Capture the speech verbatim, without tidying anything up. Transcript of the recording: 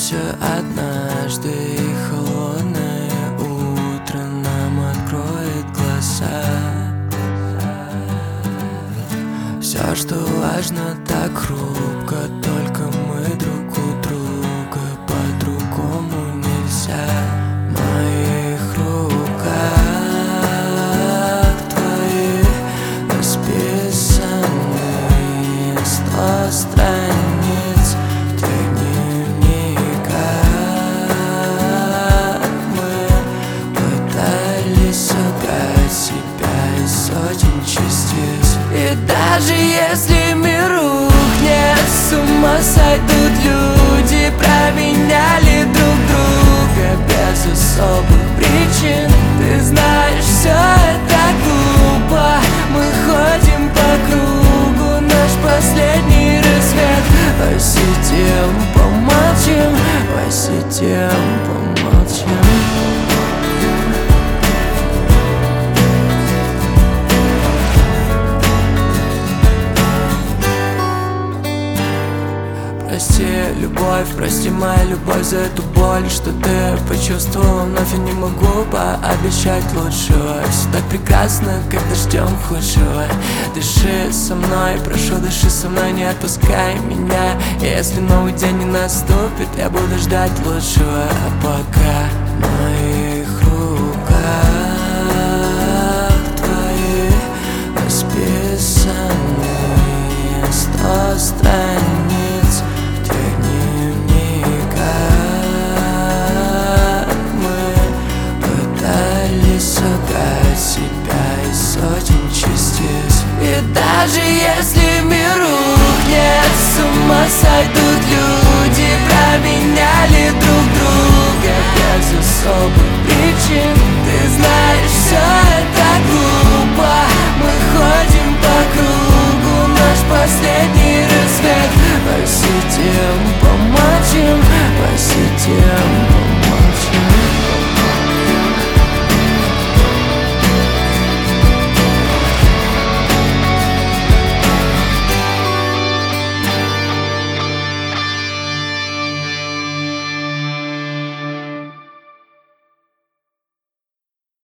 все однажды, и холодное утро нам откроет глаза. Все, что важно, так хрупко, только мы друг у друга, по-другому нельзя. В моих руках твои расписанные сто страниц тех дневниках. Мы пытались собрать себя из сотен частиц. И даже если мир рухнет, с ума сойдут люди, променяли друг друга без особых причин. Ты знаешь, все это глупо, мы ходим по кругу, наш последний рассвет. Посидим, помолчим, посидим, помолчим. Прости, любовь, прости моя любовь за эту боль, что ты почувствовал. Вновь я не могу пообещать лучшего. Все так прекрасно, когда ждем худшего. Дыши со мной, прошу, дыши со мной, не отпускай меня. И если новый день не наступит, я буду ждать лучшего. А пока в моих руках твои расписанные сто страниц тех дневниках. Мы пытались собрать себя из сотен частиц. И даже если мир рухнет, с ума сойдут люди, променяли друг друга без особых причин. Ты знаешь, все это глупо, мы ходим по кругу, наш последний рассвет. Посидим,